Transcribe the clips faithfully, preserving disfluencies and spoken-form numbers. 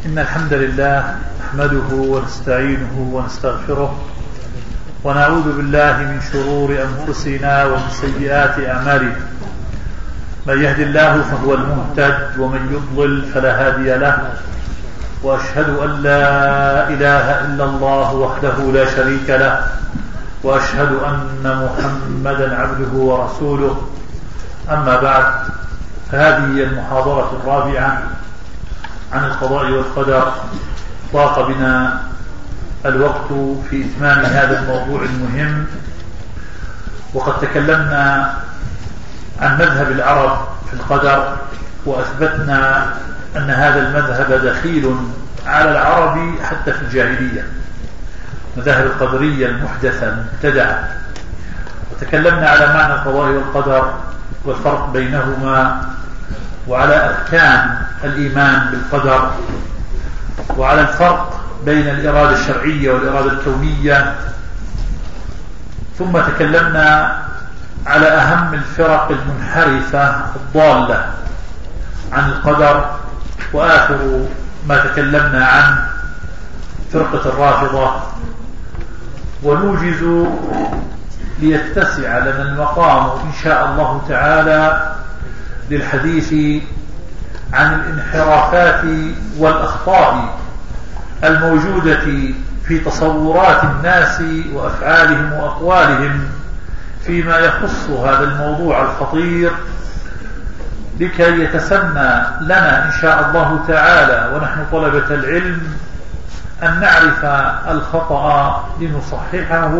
إن الحمد لله نحمده ونستعينه ونستغفره ونعوذ بالله من شرور أنفسنا ومن سيئات أعمالنا. من يهد الله فهو المهتد ومن يضلل فلا هادي له، وأشهد أن لا إله إلا الله وحده لا شريك له، وأشهد أن محمدا عبده ورسوله. أما بعد، فهذه هي المحاضرة الرابعة عن القضاء والقدر. ضاق بنا الوقت في إتمام هذا الموضوع المهم، وقد تكلمنا عن مذهب العرب في القدر، وأثبتنا أن هذا المذهب دخيل على العرب حتى في الجاهلية، مذاهب القدرية المحدثة المبتدعة. وتكلمنا على معنى القضاء والقدر والفرق بينهما، وعلى أركان الإيمان بالقدر، وعلى الفرق بين الإرادة الشرعية والإرادة الكونية. ثم تكلمنا على أهم الفرق المنحرفة الضالة عن القدر، وآخر ما تكلمنا عن فرقة الرافضة. ونوجز ليتسع لنا المقام إن شاء الله تعالى للحديث عن الانحرافات والأخطاء الموجودة في تصورات الناس وأفعالهم وأقوالهم فيما يخص هذا الموضوع الخطير، لكي يتسنى لنا إن شاء الله تعالى ونحن طلبة العلم أن نعرف الخطأ لنصححه.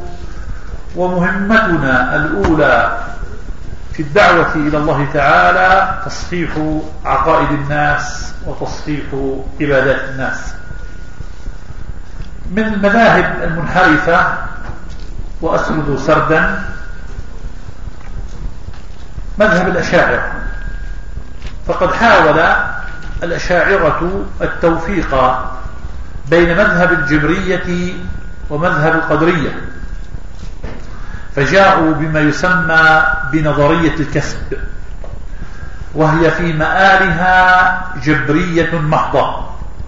ومهمتنا الأولى في الدعوة إلى الله تعالى تصحيح عقائد الناس وتصحيح عبادات الناس. من المذاهب المنحرفة، وأسرد سردا، مذهب الأشاعرة. فقد حاول الأشاعرة التوفيق بين مذهب الجبرية ومذهب القدرية، فجاءوا بما يسمى بنظرية الكسب، وهي في مآلها جبرية محضة،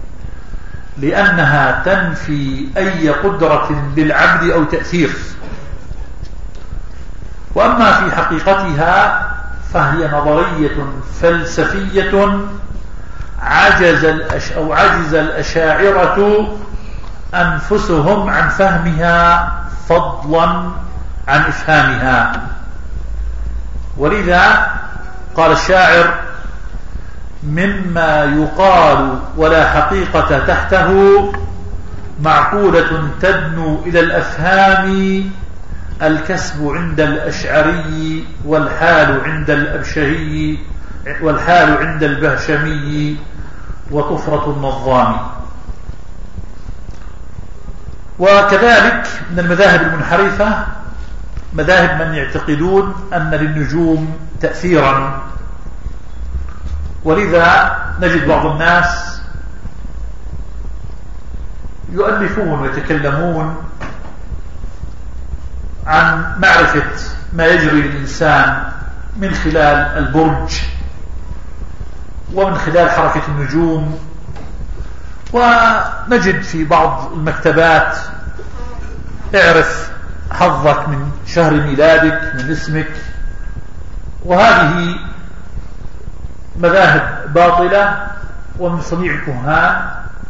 لأنها تنفي أي قدرة للعبد أو تأثير. وأما في حقيقتها فهي نظرية فلسفية عجز الأش أو عجز الأشاعرة أنفسهم عن فهمها فضلا عن إفهامها. ولذا قال الشاعر: مما يقال ولا حقيقة تحته، معقولة تدنو إلى الأفهام، الكسب عند الأشعري والحال عند الأبشري والحال عند البهشمي وطفرة النظام. وكذلك من المذاهب المنحرفة مذاهب من يعتقدون أن للنجوم تأثيرا، ولذا نجد بعض الناس يؤلفون ويتكلمون عن معرفة ما يجري للإنسان من خلال البرج ومن خلال حركة النجوم. ونجد في بعض المكتبات: اعرف حظك من شهر ميلادك، من اسمك. وهذه مذاهب باطلة ومن صنيع الكهان.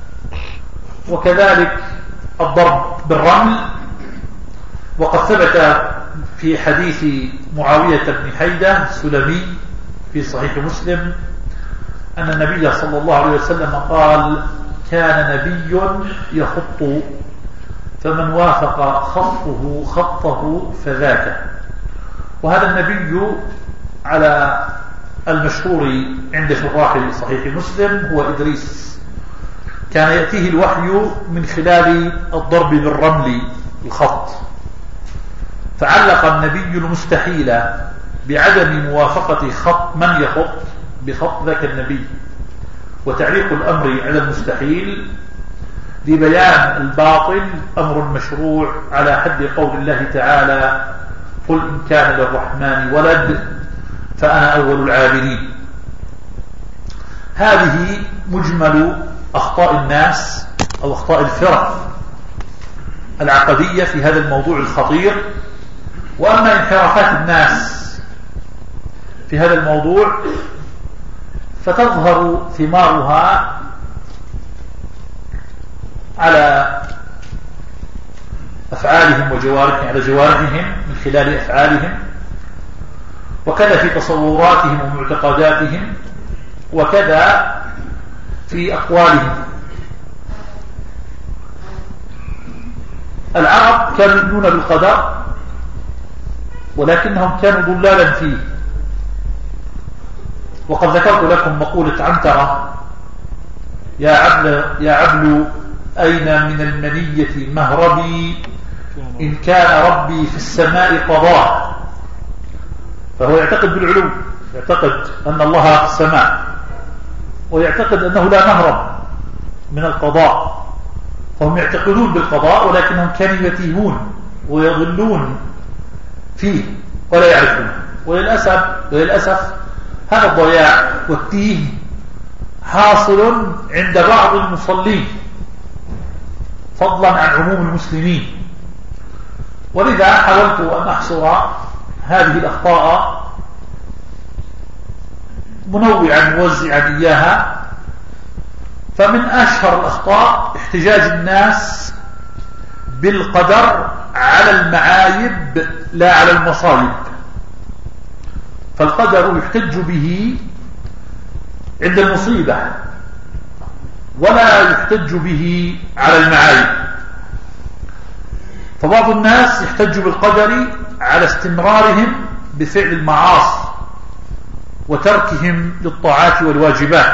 وكذلك الضرب بالرمل. وقد ثبت في حديث معاوية بن حيدة السلمي في صحيح مسلم أن النبي صلى الله عليه وسلم قال: كان نبي يخط، فمن وافق خطه خطه فذاك. وهذا النبي على المشهور عند شراح صحيح مسلم هو إدريس، كان يأتيه الوحي من خلال الضرب بالرمل الخط، فعلق النبي المستحيل بعدم موافقة خط من يخط بخط ذاك النبي. وتعليق الأمر على المستحيل لبيان الباطل أمر مشروع على حد قول الله تعالى: قل إن كان للرحمن ولد فأنا أول العابدين. هذه مجمل أخطاء الناس أو أخطاء الفرق العقدية في هذا الموضوع الخطير. وأما انحرافات الناس في هذا الموضوع فتظهر ثمارها على أفعالهم وجوارحهم، على جوارحهم من خلال أفعالهم، وكذا في تصوراتهم ومعتقداتهم، وكذا في أقوالهم. العرب كانوا يؤمنون بالقدر ولكنهم كانوا ضلالا فيه. وقد ذكرت لكم مقولة عنترة: يا عبل, يا عبل أين من المنية مهربي إن كان ربي في السماء قضاء. فهو يعتقد بالعلو، يعتقد أن الله في السماء، ويعتقد أنه لا مهرب من القضاء. فهم يعتقدون بالقضاء ولكنهم كانوا يتيهون ويضلون فيه ولا يعرفون. وللأسف, وللأسف هذا الضياع والتيه حاصل عند بعض المصلين فضلا عن عموم المسلمين. ولذا حاولت أن أحصر هذه الأخطاء منوعا موزعا إياها. فمن أشهر الأخطاء احتجاج الناس بالقدر على المعايب لا على المصائب. فالقدر يحتج به عند المصيبة ولا يحتج به على المعايب. فبعض الناس يحتج بالقدر على استمرارهم بفعل المعاصي وتركهم للطاعات والواجبات.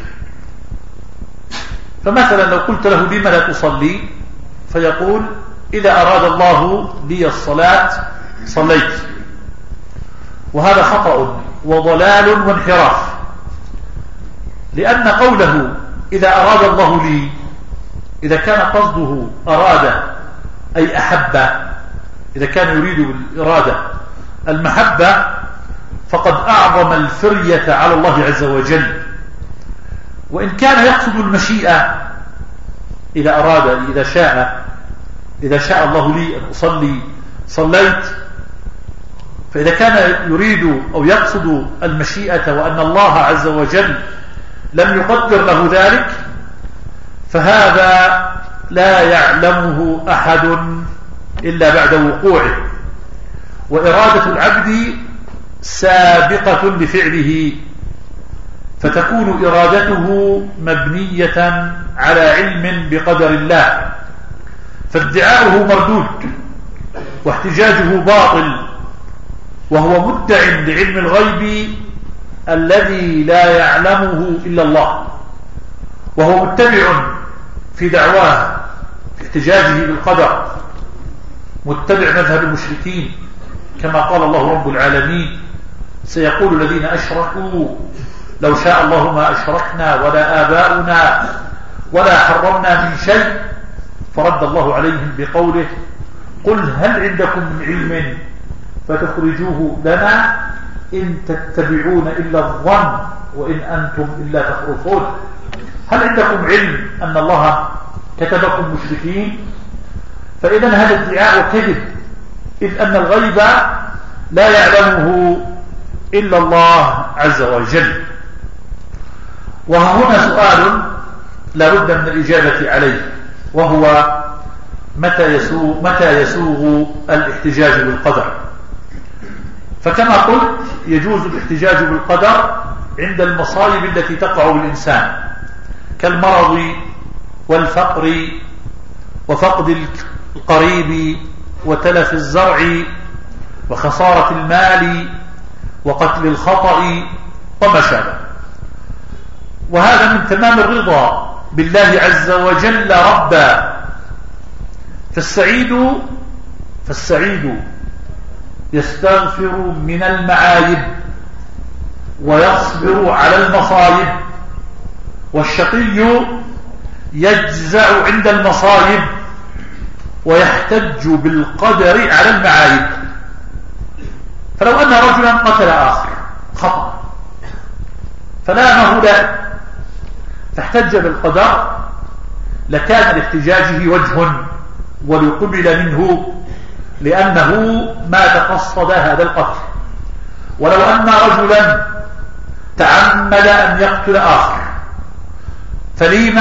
فمثلا لو قلت له: لما لا تصلي؟ فيقول: إذا أراد الله لي الصلاة صليت. وهذا خطأ وضلال وانحراف، لأن قوله إذا أراد الله لي، إذا كان قصده أراد أي أحب، إذا كان يريد بالإرادة المحبة فقد أعظم الفرية على الله عز وجل. وإن كان يقصد المشيئة، إذا أراد، إذا شاء إذا شاء الله لي أن أصلي صليت، فإذا كان يريد أو يقصد المشيئة وأن الله عز وجل لم يقدر له ذلك، فهذا لا يعلمه أحد إلا بعد وقوعه. وإرادة العبد سابقة لفعله، فتكون إرادته مبنية على علم بقدر الله، فادعاؤه مردود واحتجاجه باطل، وهو مدع لعلم الغيب الذي لا يعلمه إلا الله، وهو متبع في دعواه في احتجاجه بالقدر، متبع مذهب المشركين، كما قال الله رب العالمين: سيقول الذين أشركوا لو شاء الله ما أشركنا ولا آباؤنا ولا حرمنا من شيء. فرد الله عليهم بقوله: قل هل عندكم من علم فتخرجوه لنا إن تتبعون إلا الظن وإن أنتم إلا تخرصون. هل عندكم علم أن الله كتبكم مشركين؟ فإذا هذا ادعاء كذب، إذ أن الغيب لا يعلمه إلا الله عز وجل. وهنا سؤال لا بد من الإجابة عليه، وهو متى يسوغ, متى يسوغ الاحتجاج بالقدر؟ فكما قلت يجوز الاحتجاج بالقدر عند المصائب التي تقع بالإنسان كالمرض والفقر وفقد القريب وتلف الزرع وخسارة المال وقتل الخطأ وما شابه. وهذا من تمام الرضا بالله عز وجل ربا. فالسعيد فالسعيد يستغفر من المعايب ويصبر على المصائب، والشقي يجزع عند المصائب ويحتج بالقدر على المعايب. فلو أن رجلا قتل آخر خطأ فلامه لا فاحتج بالقدر لكان لاحتجاجه وجه ولقبل منه، لأنه ما تقصد هذا القتل. ولو أن رجلا تعمد أن يقتل آخر فليم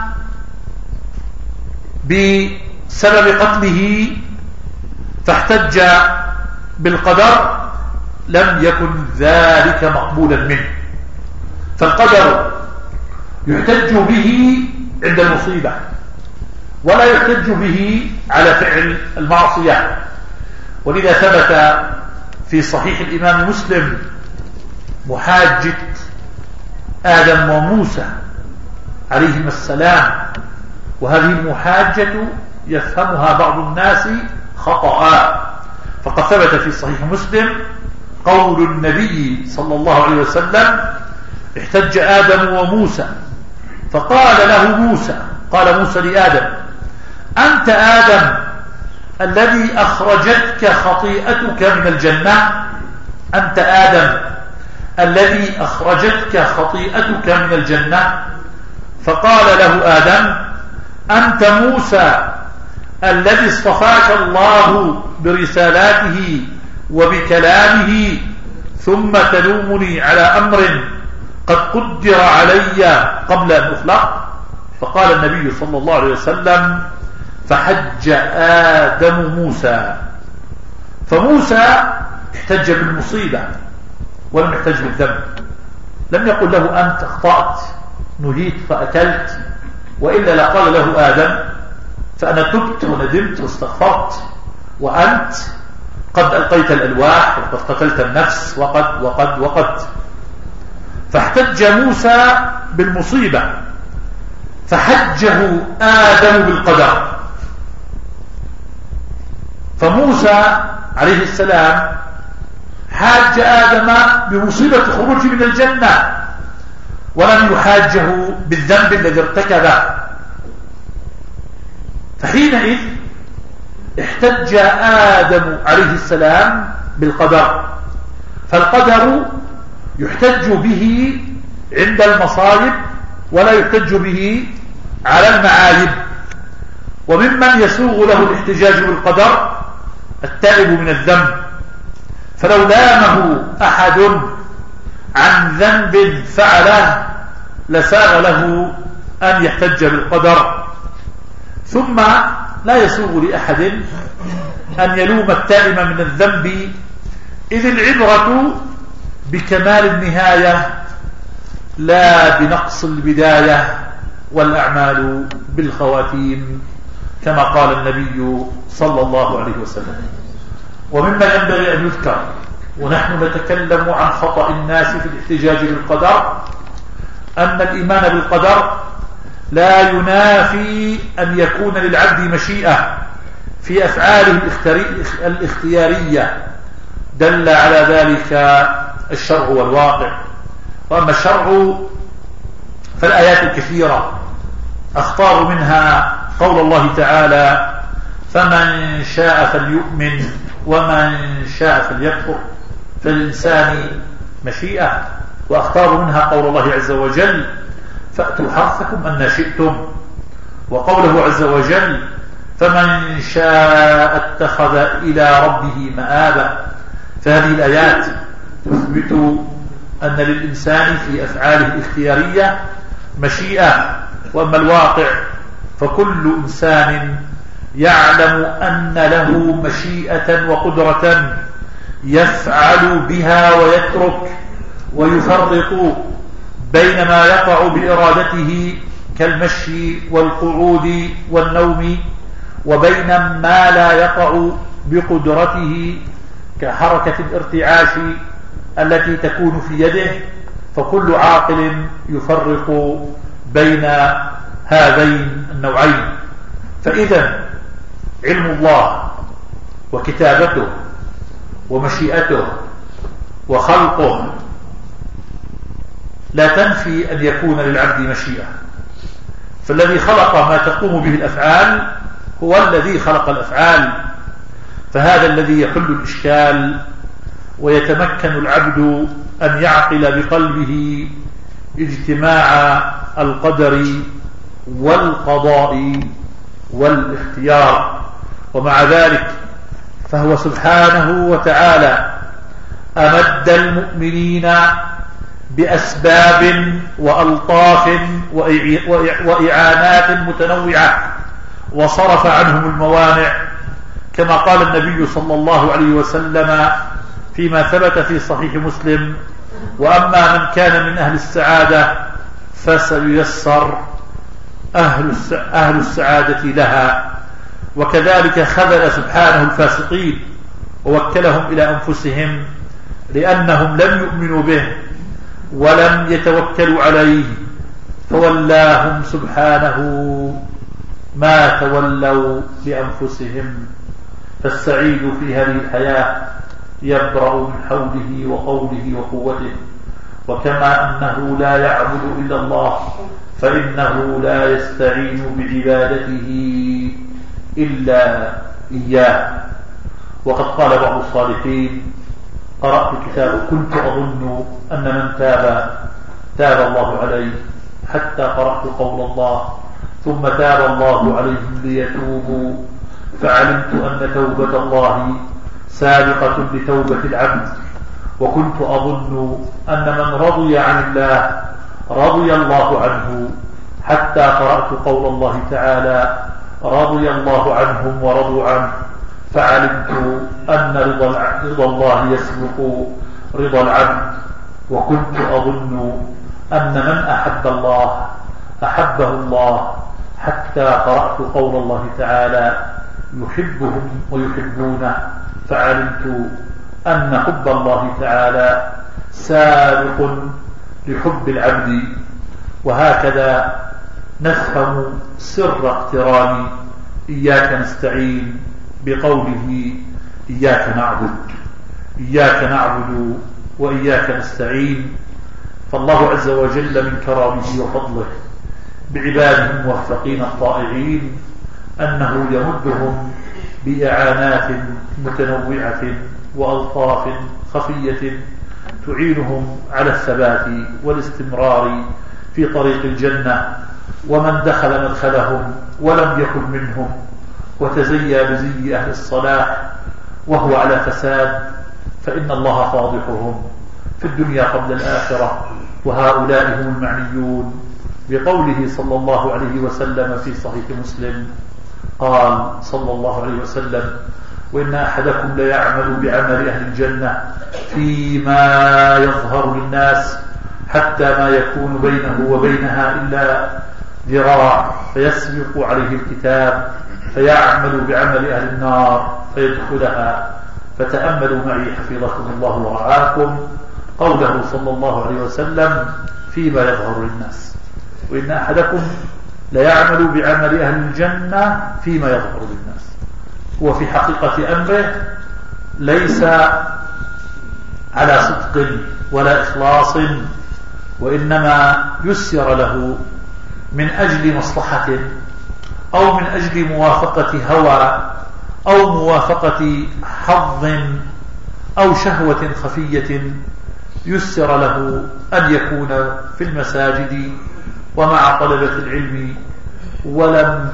بسبب قتله فاحتج بالقدر لم يكن ذلك مقبولا منه. فالقدر يحتج به عند المصيبة ولا يحتج به على فعل المعصية. ولذا ثبت في صحيح الإمام مسلم محاجة آدم وموسى عليهما السلام، وهذه المحاجة يفهمها بعض الناس خطأ. فقد ثبت في صحيح مسلم قول النبي صلى الله عليه وسلم: احتج آدم وموسى فقال له موسى قال موسى لآدم: أنت آدم الذي أخرجتك خطيئتك من الجنة، أنت آدم الذي أخرجتك خطيئتك من الجنة. فقال له آدم: أنت موسى الذي اصطفاك الله برسالاته وبكلامه، ثم تلومني على أمر قد قدر علي قبل أن أخلق. فقال النبي صلى الله عليه وسلم: فحج آدم موسى. فموسى احتج بالمصيبة ولم يحتج بالذنب، لم يقل له أنت أخطأت نهيت فأكلت، وإلا لقال له آدم: فأنا تبت وندمت واستغفرت، وأنت قد ألقيت الألواح وقد قتلت النفس وقد وقد وقد. فاحتج موسى بالمصيبة فحجه آدم بالقدر. فموسى عليه السلام حاج آدم بمصيبة خروجه من الجنة ولم يحاجه بالذنب الذي ارتكبه. فحينئذ احتج آدم عليه السلام بالقدر. فالقدر يحتج به عند المصائب ولا يحتج به على المعايب. وممن يسوغ له الاحتجاج بالقدر التائب من الذنب، فلو لامه أحد عن ذنب فعله لساغ له أن يحتج بالقدر. ثم لا يسوغ لأحد أن يلوم التائب من الذنب، إذ العبرة بكمال النهاية لا بنقص البداية، والأعمال بالخواتيم، كما قال النبي صلى الله عليه وسلم. ومما ينبغي أن يذكر ونحن نتكلم عن خطأ الناس في الاحتجاج بالقدر أن الإيمان بالقدر لا ينافي أن يكون للعبد مشيئة في أفعاله الاختيارية، دل على ذلك الشرع والواقع. وأما الشرع فالآيات الكثيرة أختار منها قول الله تعالى: فمن شاء فليؤمن ومن شاء فليكفر. فالإنسان مشيئة. وأختار منها قول الله عز وجل: فأتوا حرثكم أن شئتم. وقوله عز وجل: فمن شاء اتخذ إلى ربه مآبا. فهذه الآيات تثبت أن للإنسان في أفعاله الاختيارية مشيئة. وأما الواقع فكل إنسان يعلم أن له مشيئة وقدرة يفعل بها ويترك ويفرق بين ما يقع بإرادته كالمشي والقعود والنوم، وبين ما لا يقع بقدرته كحركة الارتعاش التي تكون في يده. فكل عاقل يفرق بين هذين النوعين. فإذا علم الله وكتابته ومشيئته وخلقه لا تنفي أن يكون للعبد مشيئة. فالذي خلق ما تقوم به الأفعال هو الذي خلق الأفعال. فهذا الذي يحل الإشكال ويتمكن العبد أن يعقل بقلبه اجتماع القدر والقضاء والاختيار. ومع ذلك فهو سبحانه وتعالى أمد المؤمنين بأسباب وألطاف وإعانات متنوعة، وصرف عنهم الموانع، كما قال النبي صلى الله عليه وسلم فيما ثبت في صحيح مسلم: وأما من كان من أهل السعادة فسييسر أهل السعادة لها. وكذلك خذل سبحانه الفاسقين ووكلهم إلى أنفسهم لأنهم لم يؤمنوا به ولم يتوكلوا عليه، فولاهم سبحانه ما تولوا لأنفسهم. فالسعيد في هذه الحياة يبرأ من حوله وقوله وقوته، وكما أنه لا يعبد إلا الله فإنه لا يستعين بعبادته إلا إياه. وقد قال بعض الصالحين: قرأت كتاب كنت أظن أن من تاب تاب الله عليه، حتى قرأت قول الله: ثم تاب الله عليهم ليتوبوا، فعلمت أن توبة الله سابقة لتوبة العبد. وكنت أظن أن من رضي عن الله رضي الله عنه، حتى قرأت قول الله تعالى: رضي الله عنهم ورضوا عنه، فعلمت أن رضا الله يسبق رضا العبد. وكنت أظن أن من أحب الله أحبه الله، حتى قرأت قول الله تعالى: يحبهم ويحبونه، فعلمت أن حب الله تعالى سابق لحب العبد. وهكذا نفهم سر اقتران إياك نستعين بقوله: إياك نعبد إياك نعبد وإياك نستعين. فالله عز وجل من كرامه وفضله بعباده الموفقين الطائعين أنه يمدهم بإعانات متنوعة وألطاف خفية تعينهم على الثبات والاستمرار في طريق الجنة. ومن دخل مدخلهم ولم يكن منهم وتزيى بزي أهل الصلاح وهو على فساد، فإن الله فاضحهم في الدنيا قبل الآخرة، وهؤلاء هم المعنيون بقوله صلى الله عليه وسلم في صحيح مسلم: قال صلى الله عليه وسلم: وإن أحدكم ليعمل بعمل أهل الجنة فيما يظهر للناس حتى ما يكون بينه وبينها إلا ذراع، فيسبق عليه الكتاب فيعمل بعمل أهل النار فيدخلها. فتأملوا معي حفظكم الله ورعاكم قوله صلى الله عليه وسلم: فيما يظهر للناس. وإن أحدكم ليعمل بعمل أهل الجنة فيما يظهر للناس. هو في حقيقة أمره ليس على صدق ولا إخلاص، وإنما يسر له من أجل مصلحة أو من أجل موافقة هوى أو موافقة حظ أو شهوة خفية، يسر له أن يكون في المساجد ومع طلبة العلم، ولم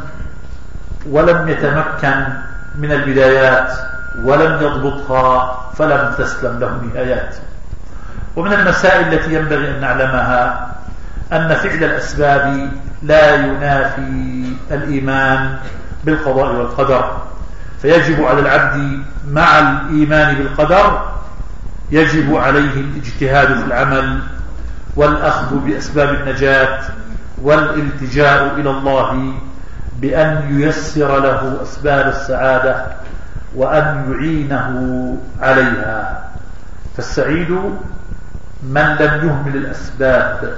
ولم يتمكن من البدايات ولم يضبطها فلم تسلم له نهايات. ومن المسائل التي ينبغي أن نعلمها أن فعل الأسباب لا ينافي الإيمان بالقضاء والقدر، فيجب على العبد مع الإيمان بالقدر يجب عليه الاجتهاد في العمل والأخذ بأسباب النجاة والالتجاء إلى الله بأن ييسر له أسباب السعادة وأن يعينه عليها. فالسعيد من لم يهمل الأسباب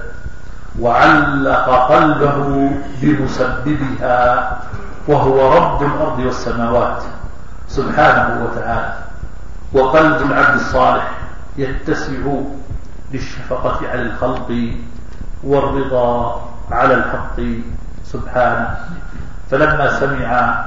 وعلق قلبه بمسببها، وهو رب الأرض والسماوات سبحانه وتعالى. وقلب العبد الصالح يتسع للشفقة على الخلق والرضا على الحق سبحانه. فلما سمع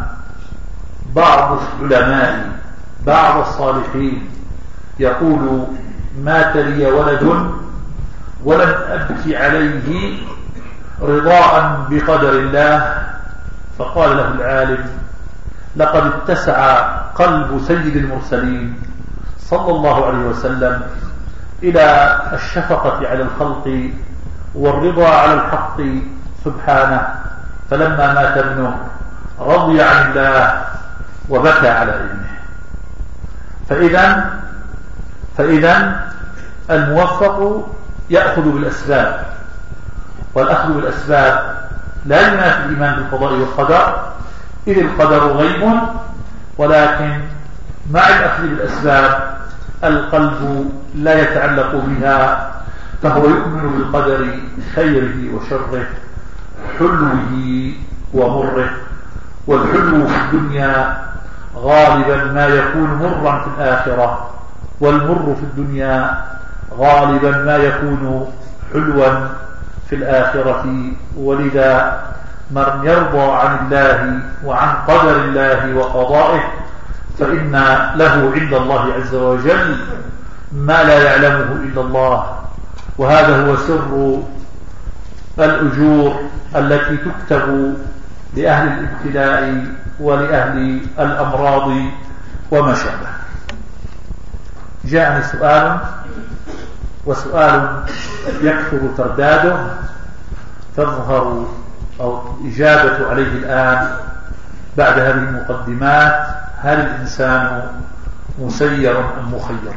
بعض العلماء بعض الصالحين يقول: مات لي ولد ولم أبكي عليه رضاء بقدر الله. فقال له العالم: لقد اتسع قلب سيد المرسلين صلى الله عليه وسلم إلى الشفقة على الخلق والرضا على الحق سبحانه، فلما مات ابنه رضي عن الله وبكى على ابنه. فإذا فإذا الموفق يأخذ بالأسباب، والأخذ بالأسباب لا ينافي الإيمان بالقضاء والقدر، إذ القدر غيب، ولكن مع الأخذ بالأسباب القلب لا يتعلق بها، فهو يؤمن بالقدر خيره وشره، حلوه ومره. والحلو في الدنيا غالبا ما يكون مرا في الآخرة، والمر في الدنيا غالبا ما يكون حلوا في الآخرة. ولذا من يرضى عن الله وعن قدر الله وقضائه فإن له عند الله عز وجل ما لا يعلمه إلا الله، وهذا هو سر الأجور التي تكتب لأهل الابتلاء ولأهل الأمراض وما شابه. جاءني سؤال، وسؤال يكثر ترداده، تظهر أو إجابة عليه الآن بعد هذه المقدمات: هل الإنسان مسير أم مخير؟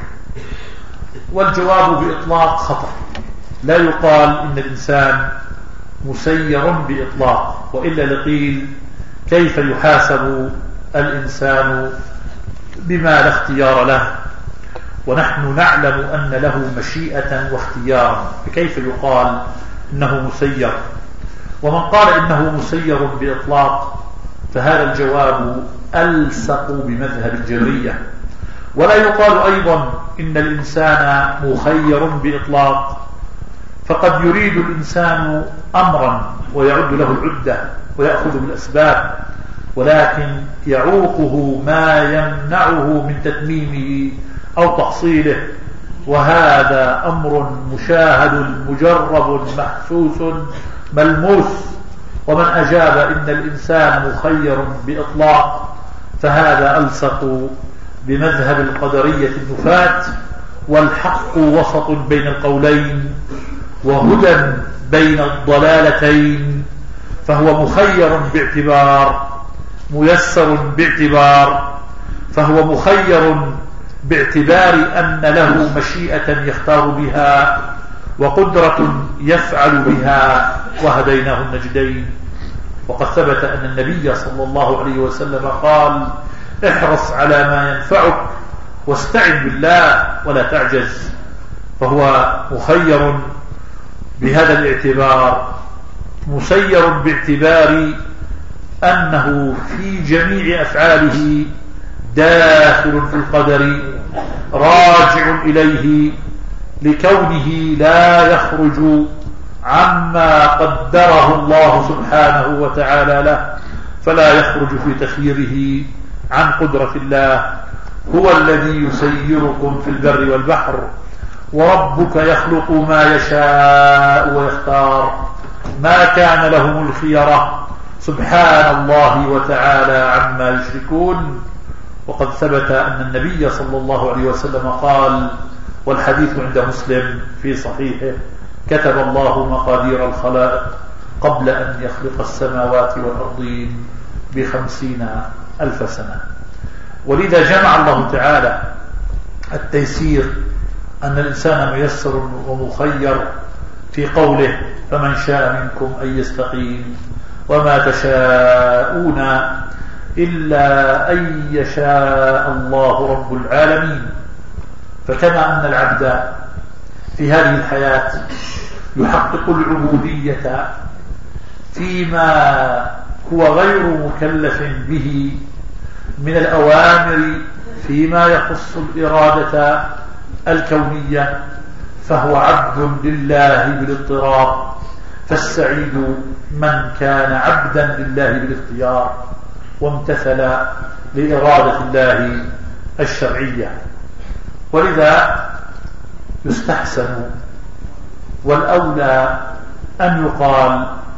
والجواب بإطلاق خطأ. لا يقال إن الإنسان مسير بإطلاق، وإلا لقيل كيف يحاسب الإنسان بما لا اختيار له، ونحن نعلم أن له مشيئة واختيارا، فكيف يقال إنه مسير؟ ومن قال إنه مسير بإطلاق فهذا الجواب ألصق بمذهب الجبرية. ولا يقال أيضا إن الإنسان مخير بإطلاق، فقد يريد الإنسان أمرا ويعد له العدة ويأخذ بالأسباب، ولكن يعوقه ما يمنعه من تتميمه أو تحصيله، وهذا أمر مشاهد مجرب محسوس ملموس. ومن أجاب إن الإنسان مخير بإطلاق فهذا ألصق بمذهب القدرية النفاة، والحق وسط بين القولين وهدى بين الضلالتين، فهو مخير باعتبار، ميسر باعتبار. فهو مخير باعتبار أن له مشيئة يختار بها وقدرة يفعل بها، وهديناه النجدين. وقد ثبت أن النبي صلى الله عليه وسلم قال: احرص على ما ينفعك واستعن بالله ولا تعجز. فهو مخير بهذا الاعتبار، مسير باعتبار أنه في جميع أفعاله داخل في القدر راجع إليه، لكونه لا يخرج عما قدره الله سبحانه وتعالى له، فلا يخرج في تخييره عن قدرة الله. هو الذي يسيركم في البر والبحر، وربك يخلق ما يشاء ويختار، ما كان لهم الخيرة، سبحان الله وتعالى عما يشركون. وقد ثبت أن النبي صلى الله عليه وسلم قال، والحديث عند مسلم في صحيحه: كتب الله مقادير الخلائق قبل أن يخلق السماوات والأرضين بخمسين ألف سنة. ولذا جمع الله تعالى التيسير أن الإنسان ميسر ومخير في قوله: فمن شاء منكم أن يستقيم وما تشاءون إلا أن يشاء الله رب العالمين. فكما أن العبد في هذه الحياة يحقق العبودية فيما هو غير مكلف به من الأوامر فيما يخص الإرادة الكونية، فهو عبد لله بالاضطرار. فالسعيد من كان عبدا لله بالاختيار وامتثل لإرادة الله الشرعية. ولذا يستحسن والأولى أن يقال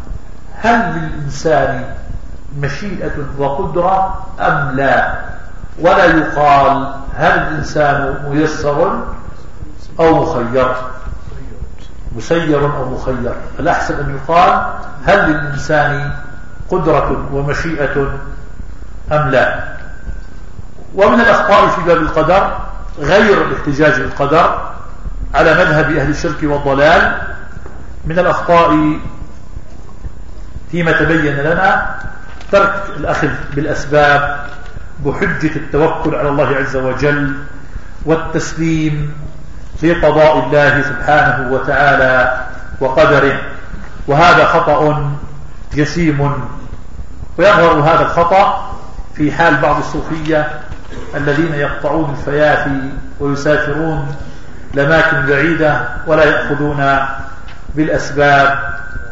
هل للإنسان مشيئة وقدرة أم لا، ولا يقال هل الإنسان ميسر أو مخير مسير أو مخير. الأحسن أن يقال هل للإنسان قدرة ومشيئة أم لا. ومن الأخطاء في باب القدر غير الاحتجاج بالقدر على مذهب أهل الشرك والضلال، من الأخطاء فيما تبين لنا ترك الأخذ بالأسباب بحجة التوكل على الله عز وجل والتسليم لقضاء الله سبحانه وتعالى وقدره، وهذا خطأ جسيم. ويظهر هذا الخطأ في حال بعض الصوفية الذين يقطعون الفيافي ويسافرون لأماكن بعيدة ولا يأخذون بالأسباب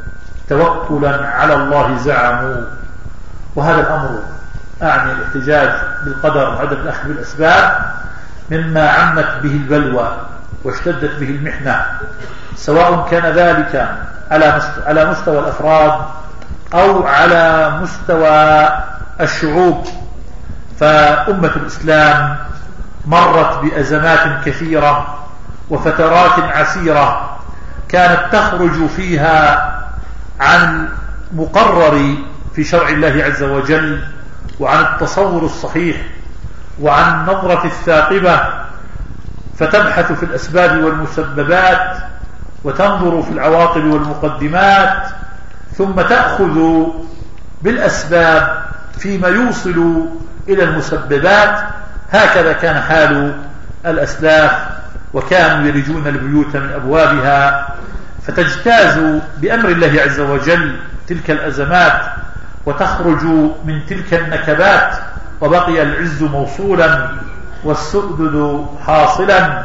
توكلا على الله زعموا. وهذا الأمر أعني الاحتجاج بالقدر وعدم الأخذ بالأسباب مما عمت به البلوى واشتدت به المحنة، سواء كان ذلك على مستوى الأفراد أو على مستوى الشعوب. فأمة الإسلام مرت بأزمات كثيرة وفترات عسيرة كانت تخرج فيها عن مقرر في شرع الله عز وجل وعن التصور الصحيح وعن النظرة الثاقبة، فتبحث في الأسباب والمسببات وتنظر في العواقب والمقدمات، ثم تأخذ بالأسباب فيما يوصل إلى المسببات. هكذا كان حال الأسلاف، وكانوا يلجون البيوت من أبوابها فتجتاز بأمر الله عز وجل تلك الأزمات وتخرج من تلك النكبات، وبقي العز موصولا والسؤدد حاصلا.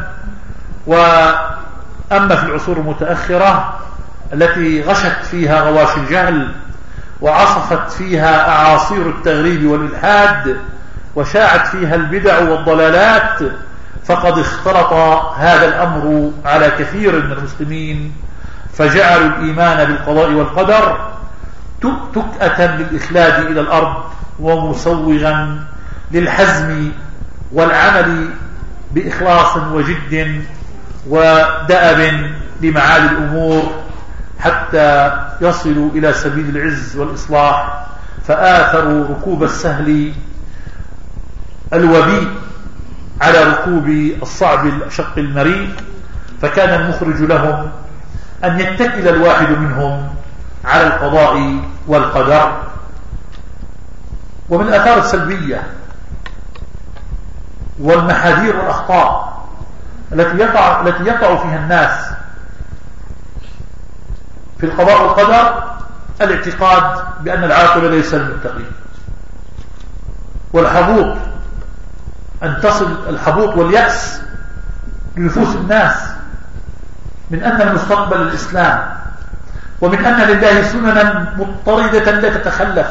وأما في العصور المتأخرة التي غشت فيها غواش الجهل وعصفت فيها أعاصير التغريب والإلحاد وشاعت فيها البدع والضلالات، فقد اختلط هذا الأمر على كثير من المسلمين، فجعلوا الإيمان بالقضاء والقدر تكأة للإخلاد إلى الأرض ومسوغا للحزم والعمل بإخلاص وجد ودأب لمعالي الأمور حتى يصلوا إلى سبيل العز والإصلاح، فآثروا ركوب السهل الوبي على ركوب الصعب الشق المريء، فكان المخرج لهم أن يتكل الواحد منهم على القضاء والقدر. ومن الآثار السلبية والمحاذير والأخطاء التي يقع, التي يقع فيها الناس في القضاء والقدر الاعتقاد بأن العاقبة ليس للمتقين، والحبوط أن تصل الحبوط واليأس لنفوس الناس من أن المستقبل الإسلام، ومن أن لله سننا مضطردة لا تتخلف،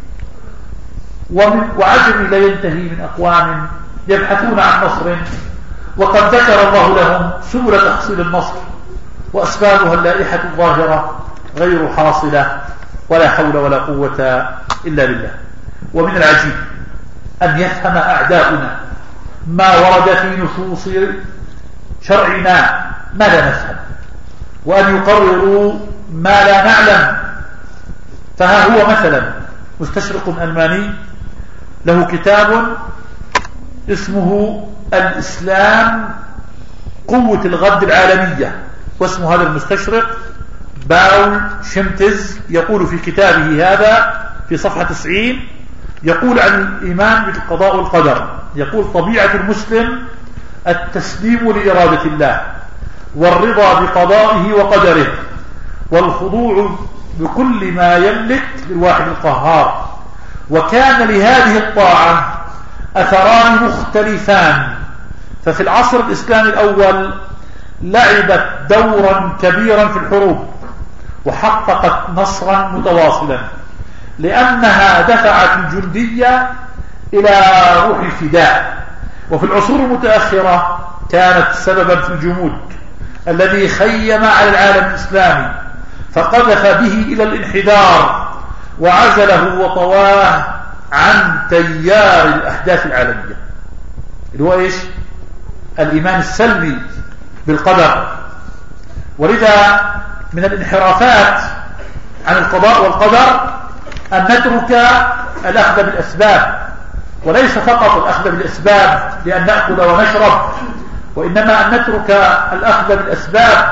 ومن وعجب لا ينتهي من أقوام يبحثون عن نصر وقد ذكر الله لهم سبل تحصيل النصر وأسبابها اللائحة الظاهرة غير حاصلة ولا حول ولا قوة إلا بالله. ومن العجيب أن يفهم أعداؤنا ما ورد في نصوص شرعنا ما لا نفهم، وأن يقرروا ما لا نعلم. فها هو مثلا مستشرق ألماني له كتاب اسمه الإسلام قوة الغد العالمية، واسم هذا المستشرق باول شمتز، يقول في كتابه هذا في صفحة تسعين، يقول عن الإيمان بالقضاء والقدر، يقول طبيعة المسلم التسليم لإرادة الله والرضا بقضائه وقدره والخضوع بكل ما يملك للواحد القهار. وكان لهذه الطاعة أثران مختلفان، ففي العصر الإسلامي الأول لعبت دورا كبيرا في الحروب وحققت نصرا متواصلا لأنها دفعت الجندية إلى روح الفداء، وفي العصور المتأخرة كانت سببا في الجمود الذي خيم على العالم الإسلامي فقذف به إلى الانحدار وعزله وطواه عن تيار الأحداث العالمية، اللي هو إيش؟ الإيمان السلبي بالقدر. ولذا من الانحرافات عن القضاء والقدر أن نترك الأخذ بالأسباب، وليس فقط الأخذ بالأسباب لأن نأكل ونشرب، وإنما أن نترك الأخذ بالأسباب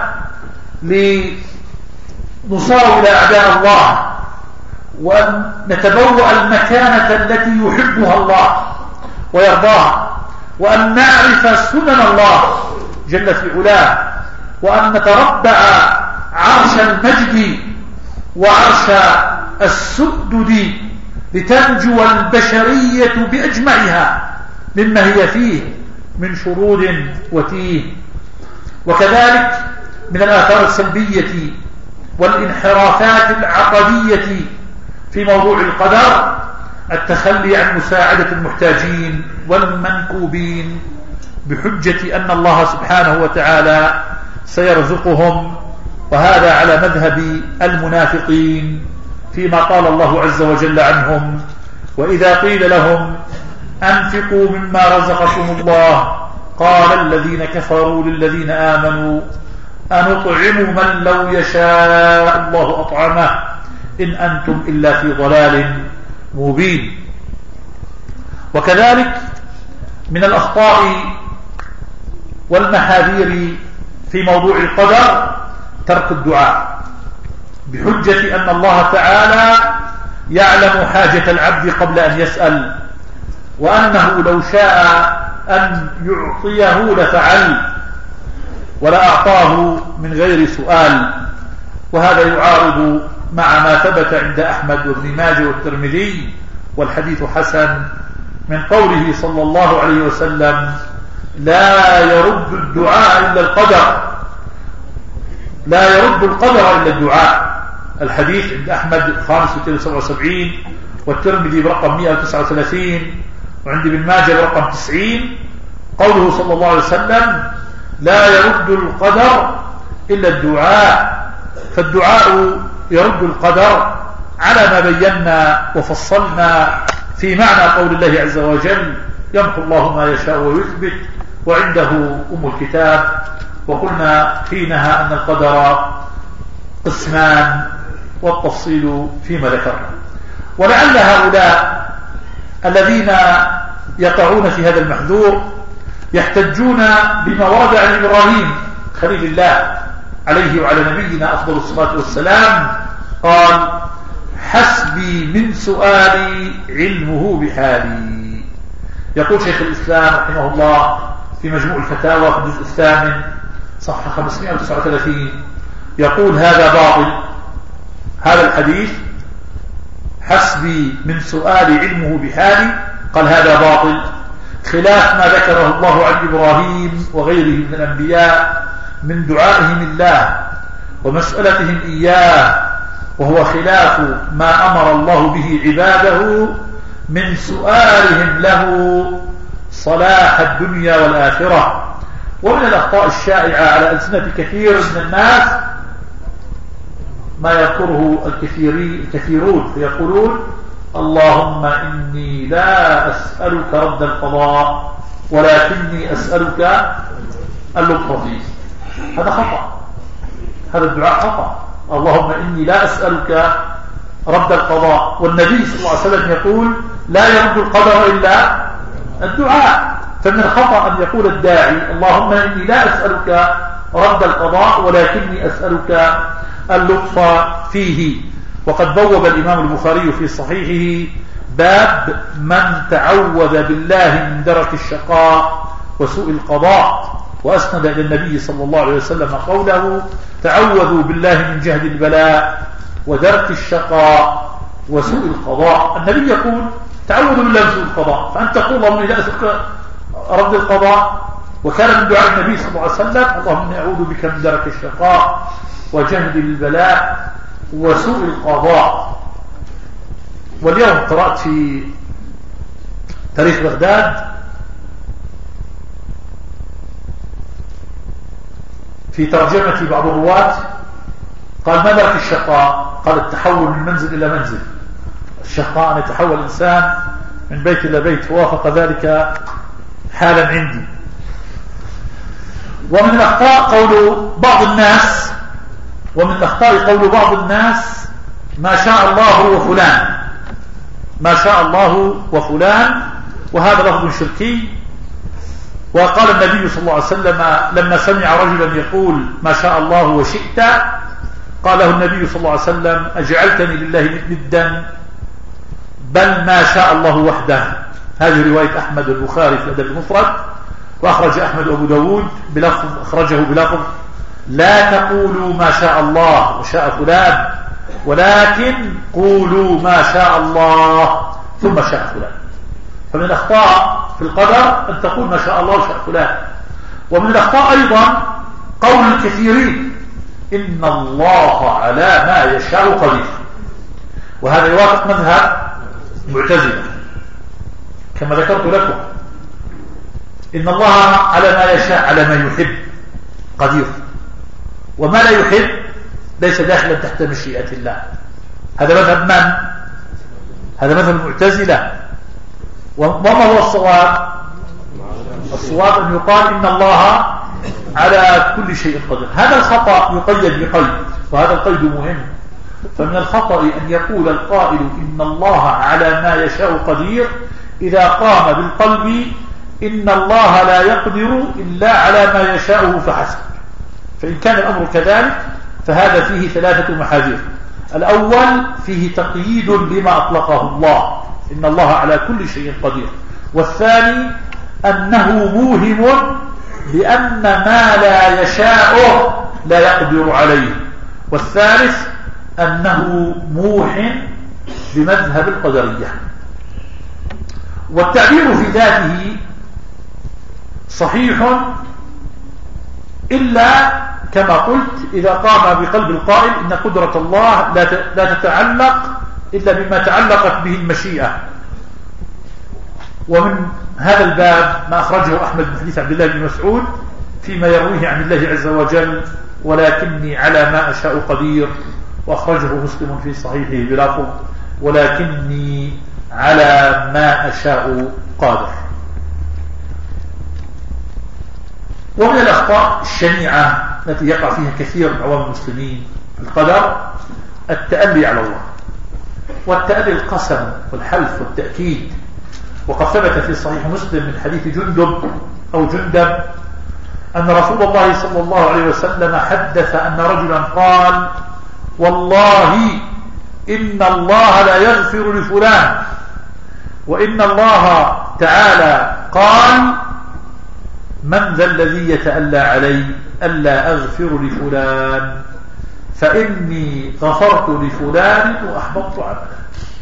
لنصار إلى أعداء الله، وأن نتبوأ المكانة التي يحبها الله ويرضاها، وأن نعرف سنن الله جل في علاه، وأن نتربع عرش المجد وعرش السدد لتنجو البشرية بأجمعها مما هي فيه من شرود وتيه. وكذلك من الآثار السلبية والانحرافات العقدية في موضوع القدر التخلي عن مساعدة المحتاجين والمنكوبين بحجة أن الله سبحانه وتعالى سيرزقهم، وهذا على مذهب المنافقين فيما قال الله عز وجل عنهم: وإذا قيل لهم أنفقوا مما رزقكم الله قال الذين كفروا للذين آمنوا أنطعم من لو يشاء الله أطعمه إن أنتم إلا في ضلال مبين. وكذلك من الأخطاء والمحاذير في موضوع القدر ترك الدعاء بحجة أن الله تعالى يعلم حاجة العبد قبل أن يسأل، وأنه لو شاء أن يعطيه لفعل ولا أعطاه من غير سؤال. وهذا يعارض مع ما ثبت عند أحمد وابن ماجه والترمذي والحديث حسن من قوله صلى الله عليه وسلم: لا يرد الدعاء إلا القدر، لا يرد القدر إلا الدعاء. الحديث عند أحمد خمسة مئتين وسبعة وسبعين والترمذي برقم مئة وتسعة وثلاثين وعند ابن ماجه برقم تسعين. قوله صلى الله عليه وسلم: لا يرد القدر إلا الدعاء. فالدعاء يرد القدر على ما بينا وفصلنا في معنى قول الله عز وجل: يمحو الله ما يشاء ويثبت وعنده أم الكتاب. وقلنا حينها أن القدر قسمان والتفصيل فيما ذكرنا. ولعل هؤلاء الذين يقعون في هذا المحذور يحتجون بما ورد عن إبراهيم خليل الله عليه وعلى نبينا أفضل الصلاة والسلام، قال: حسبي من سؤالي علمه بحالي. يقول شيخ الإسلام رحمه الله في مجموع الفتاوى في الجزء الثامن صفحة خمسمئة وتسعة وثلاثين، يقول: هذا باطل، هذا الحديث حسبي من سؤالي علمه بحالي، قال هذا باطل، خلاف ما ذكره الله عن إبراهيم وغيره من الأنبياء من دعائهم الله ومسألتهم إياه، وهو خلاف ما أمر الله به عباده من سؤالهم له صلاح الدنيا والآخرة. ومن الأخطاء الشائعة على ألسنة كثير من الناس ما يذكره الكثيرون فيقولون: اللهم إني لا أسألك رد القضاء ولكني أسألك اللطف فيه. هذا خطأ، هذا الدعاء خطأ. اللهم إني لا أسألك رد القضاء، والنبي صلى الله عليه وسلم يقول: لا يرد القدر إلا الدعاء. فمن الخطأ أن يقول الداعي: اللهم إني لا أسألك رد القضاء ولكني أسألك اللطف فيه. وقد بوب الإمام البخاري في صحيحه باب من تعوذ بالله من درك الشقاء وسوء القضاء، وأسند إلى النبي صلى الله عليه وسلم قوله: تعوذوا بالله من جهد البلاء ودرك الشقاء وسوء القضاء. النبي يقول: تعوذوا بالله من سوء القضاء، فأنت تقول: اللهم إني لا أسألك رد القضاء. وكان من دعاء النبي صلى الله عليه وسلم: اللهم إني أعوذ بك من درك الشقاء وجهد البلاء وسوء القضاء. واليوم قرأت في تاريخ بغداد في ترجمة بعض الرواة قال: ما درك الشقاء؟ قال: التحول من منزل إلى منزل. الشقاء أن يتحول الإنسان من بيت إلى بيت، ووافق ذلك حالا عندي. ومن الأخطاء قول بعض الناس ومن الأخطاء قول بعض الناس ما شاء الله وفلان، ما شاء الله وفلان، وهذا لفظ شركي. وقال النبي صلى الله عليه وسلم لما سمع رجلا يقول ما شاء الله وشئت، قال له النبي صلى الله عليه وسلم أجعلتني لله ندا، بل ما شاء الله وحده. هذه رواية أحمد البخاري في الأدب المفرد، وأخرج أحمد أبو داود بلفظ أخرجه بلفظ لا تقولوا ما شاء الله وشاء فلان، ولكن قولوا ما شاء الله ثم شاء فلان. فمن الأخطاء في القدر أن تقول ما شاء الله وشاء فلان. ومن الأخطاء أيضا قول الكثيرين إن الله على ما يشاء قدير، وهذا يوافق مذهب معتزلة كما ذكرت لكم. إن الله على ما يشاء على ما يحب قدير، وما لا يحب ليس داخلا تحت مشيئة الله. هذا مذهب من؟ هذا مذهب المعتزلة. وما هو الصواب؟ الصواب أن يقال إن الله على كل شيء قدير. هذا الخطأ يقيد بقيد، وهذا القيد مهم. فمن الخطأ أن يقول القائل إن الله على ما يشاء قدير إذا قام بالقلب إن الله لا يقدر إلا على ما يشاءه فحسب. فإن كان الأمر كذلك فهذا فيه ثلاثة محاذير. الأول فيه تقييد لما أطلقه الله إن الله على كل شيء قدير، والثاني أنه موهم بأن ما لا يشاءه لا يقدر عليه، والثالث أنه موح بمذهب القدرية. والتعبير في ذاته صحيح إلا كما قلت إذا قام بقلب القائل إن قدرة الله لا تتعلق إلا بما تعلقت به المشيئة. ومن هذا الباب ما أخرجه أحمد بن حديث عبد الله بن مسعود فيما يرويه عن الله عز وجل ولكني على ما أشاء قدير، وأخرجه مسلم في صحيحه بلفظ ولكني على ما أشاء قادر. ومن الأخطاء الشنيعة التي يقع فيها كثير من عوام المسلمين في القدر التألي على الله، والتألي القسم والحلف والتأكيد. وقد ثبت في صحيح مسلم من حديث جندب أو جندب أن رسول الله صلى الله عليه وسلم حدث أن رجلا قال والله إن الله لا يغفر لفلان، وإن الله تعالى قال من ذا الذي يتألى علي ألا أغفر لفلان فإني غفرت لفلان وأحبطت عمله.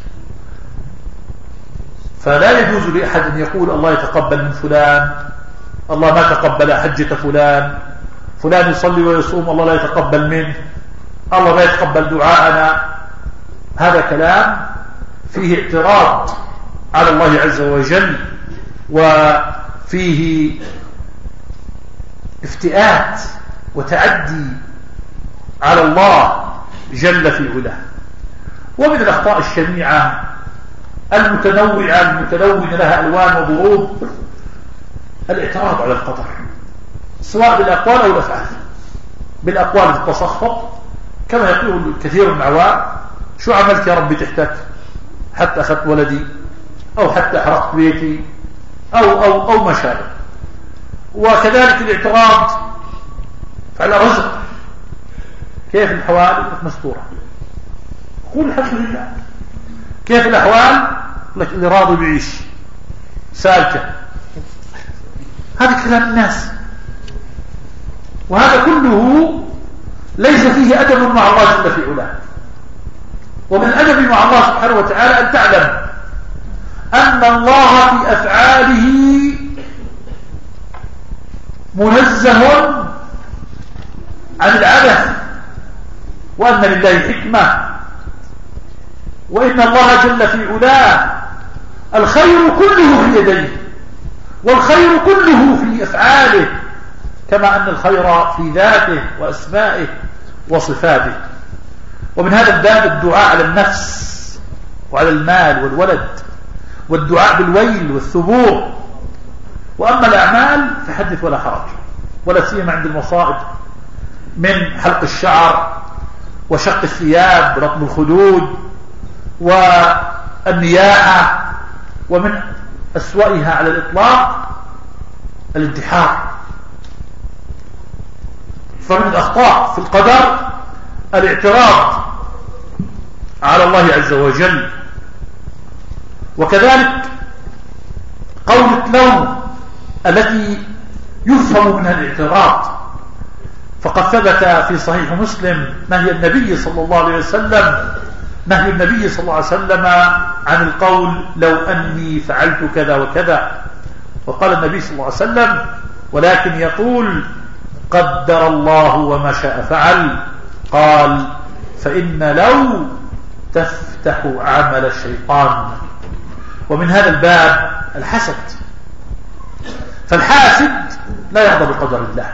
فلا يجوز لأحد أن يقول الله يتقبل من فلان، الله ما تقبل حجة فلان، فلان يصلي ويصوم الله لا يتقبل منه، الله لا يتقبل دعاءنا. هذا كلام فيه اعتراض على الله عز وجل، وفيه افتئات وتعدي على الله جل في علاه. ومن الأخطاء الشنيعة المتنوعة المتلونة لها ألوان وضروب الاعتراض على القدر، سواء بالأقوال أو الأفعال. بالأقوال التصخط كما يقول كثير من العوام شو عملت يا ربي تحتك، حتى أخذت ولدي أو حتى أحرقت بيتي أو, أو, أو ما شابه. وكذلك الاعتراض على رزق، كيف الحوال مستورة، قول الحمد لله. كيف الأحوال لك اللي راضي بعيش سالكة. هذا كلام الناس، وهذا كله ليس فيه أدب مع الله جل في علاه. ومن الأدب مع الله سبحانه وتعالى أن تعلم أن الله في أفعاله منزه عن العبث، وأن لله حكمة، وإن الله جل في علاه الخير كله في يديه، والخير كله في أفعاله، كما أن الخير في ذاته وأسمائه وصفاته. ومن هذا الباب الدعاء على النفس وعلى المال والولد والدعاء بالويل والثبور. وأما الأعمال فحدث ولا حرج، ولا سيما عند المصائب من حلق الشعر وشق الثياب ورطب الخدود والنياحة، ومن أسوأها على الإطلاق الانتحار. فمن الأخطاء في القدر الاعتراض على الله عز وجل. وكذلك قولة لو التي يفهم منها الاعتراض، فقد ثبت في صحيح مسلم نهي النبي صلى الله عليه وسلم نهي النبي صلى الله عليه وسلم عن القول لو أني فعلت كذا وكذا. وقال النبي صلى الله عليه وسلم ولكن يقول قدر الله وما شاء فعل. قال فإن لو تفتح عمل الشيطان. ومن هذا الباب الحسد، فالحاسد لا يرضى بقدر الله،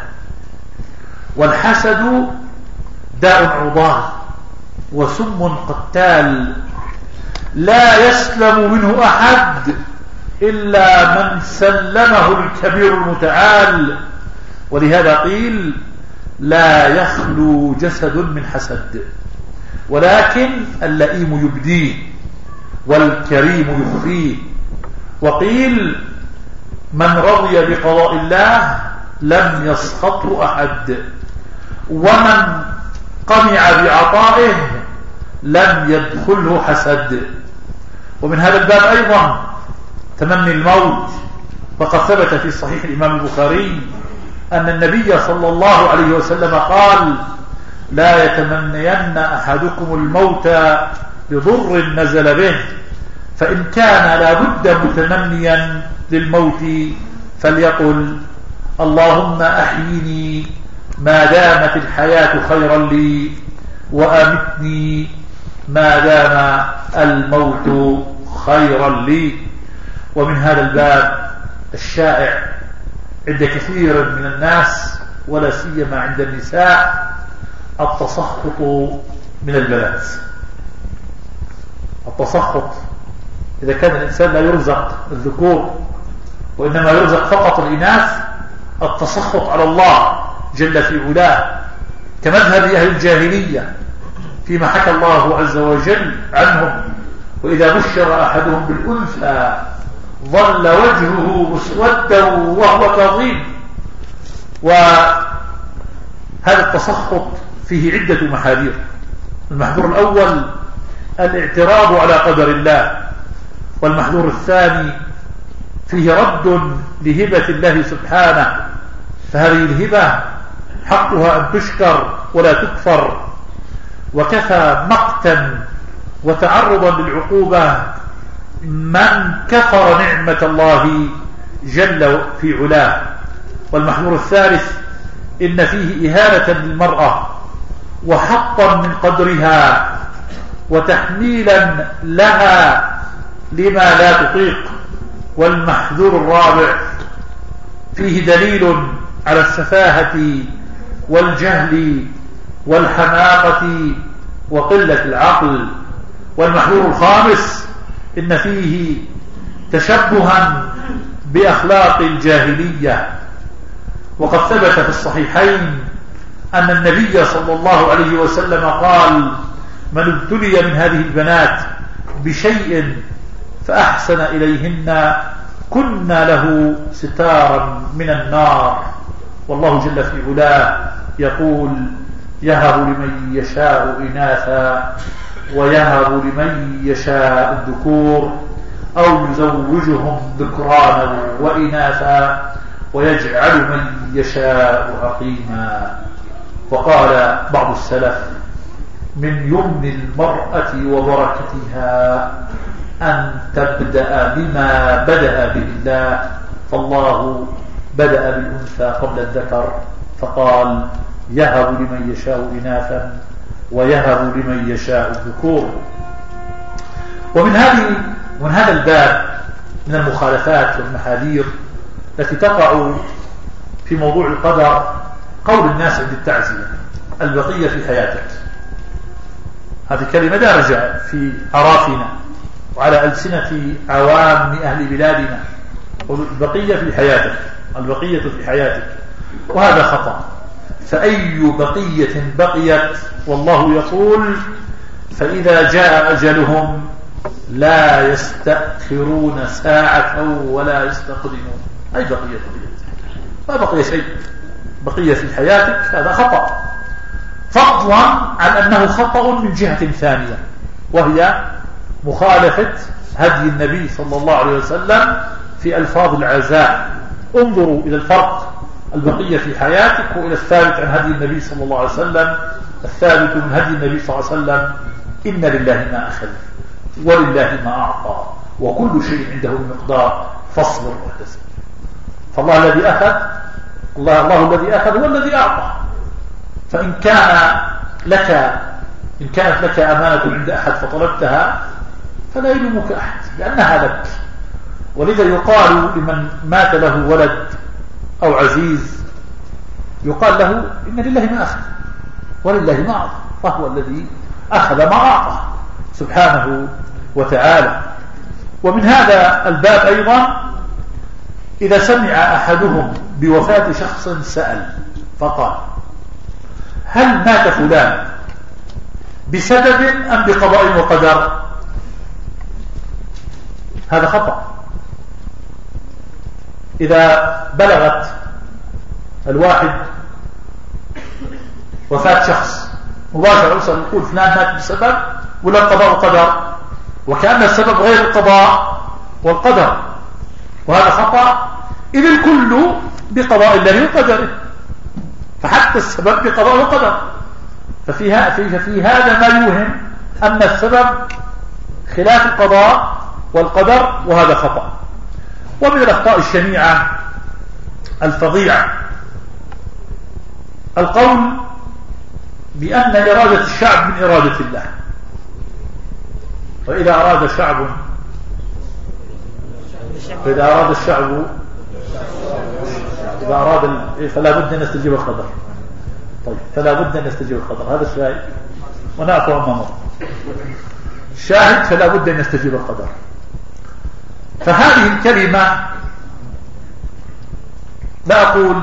والحسد داء عضال وسم قتال لا يسلم منه أحد إلا من سلمه الكبير المتعال. ولهذا قيل لا يخلو جسد من حسد، ولكن اللئيم يبديه والكريم يخفيه. وقيل من رضي بقضاء الله لم يسخطه أحد، ومن قمع بعطائه لم يدخله حسد. ومن هذا الباب أيضا تمني الموت، وقد ثبت في صحيح الإمام البخاري أن النبي صلى الله عليه وسلم قال لا يتمنين أحدكم الموت بضر نزل به، فإن كان لا بد متمنيا للموت فليقل اللهم أحيني ما دامت الحياة خيرا لي، وأمتني ما دام الموت خيرا لي. ومن هذا الباب الشائع عند كثير من الناس ولا سيما عند النساء التسخط من البنات. التسخط إذا كان الإنسان لا يرزق الذكور وإنما يرزق فقط الإناث، التسخط على الله جل في علاه كمذهب أهل الجاهلية فيما حكى الله عز وجل عنهم وإذا بشر أحدهم بالأنثى ظل وجهه مسودا وهو كظيم. وهذا التسخط فيه عدة محاذير. المحذور الأول الاعتراض على قدر الله، والمحذور الثاني فيه رد لهبة الله سبحانه، فهذه الهبة حقها أن تشكر ولا تكفر. وكفى مقتا وتعرضا للعقوبة من كفر نعمة الله جل في علاه. والمحذور الثالث إن فيه إهانة للمرأة وحطا من قدرها وتحميلا لها لما لا تطيق. والمحذور الرابع فيه دليل على السفاهة والجهل والحماقة وقلة العقل. والمحذور الخامس إن فيه تشبها بأخلاق الجاهلية. وقد ثبت في الصحيحين أن النبي صلى الله عليه وسلم قال من ابتلي من هذه البنات بشيء فأحسن إليهن كنا له ستارا من النار. والله جل في علاه يقول يهب لمن يشاء إناثا ويهب لمن يشاء الذكور أو يزوجهم ذكرانا وإناثا ويجعل من يشاء عقيما. وقال بعض السلف من يمن المرأة وبركتها أن تبدأ بما بدأ به الله، فالله بدأ بالأنثى قبل الذكر فقال يهب لمن يشاء إناثا ويهب لمن يشاء الذكور. ومن هذه ومن هذا الباب من المخالفات والمحاذير التي تقع في موضوع القدر قول الناس عند التعزية البقية في حياتك. هذه كلمة دارجة في أرافنا وعلى ألسنة عوام أهل بلادنا، البقية في حياتك، البقية في حياتك، وهذا خطأ. فأي بقية بقيت والله يقول فإذا جاء أجلهم لا يستأخرون ساعة ولا يستقدمون. أي بقية بقيت؟ ما بقي شيء، بقية في حياتك، هذا خطأ، فضلا عن أنه خطأ من جهة ثانية، وهي مخالفة هدي النبي صلى الله عليه وسلم في ألفاظ العزاء. انظروا إلى الفرق، البقية في حياتك وإلى الثابت عن هدي النبي صلى الله عليه وسلم. الثابت من هدي النبي صلى الله عليه وسلم إن لله ما أخذ ولله ما أعطى وكل شيء عنده بمقدار فاصبر واحتسب. فالله الذي أخذ الله, الله الذي أخذ هو الذي أعطى. فإن كان لك إن كانت لك أمانة عند أحد فطلبتها فلا يلومك أحد لأنها لك. ولذا يقال لمن مات له ولد أو عزيز يقال له إن لله ما أخذ ولله ما أعطى، فهو الذي أخذ ما أعطى سبحانه وتعالى. ومن هذا الباب أيضا إذا سمع أحدهم بوفاة شخص سأل فقال هل مات فلان بسبب أم بقضاء وقدر؟ هذا خطأ. إذا بلغت الواحد وفاة شخص مباشرة يسأل يقول فلان مات بسبب ولا قضاء وقدر، وكأن السبب غير القضاء والقدر، وهذا خطأ، إذ الكل بقضاء الله وقدره، فحتى السبب بقضاء وقدر. ففي, في, في هذا ما يوهم أن السبب خلاف القضاء والقدر، وهذا خطأ. ومن الأخطاء الشنيعة الفظيعة القول بأن إرادة الشعب من إرادة الله، وإذا أراد شعب فإذا أراد الشعب إذا أراد فلا بد أن يستجيب القدر. طيب فلا بد أن يستجيب القدر، هذا الشاهد ونعفو عما مر. الشاهد فلا بد أن يستجيب القدر. فهذه الكلمة لا أقول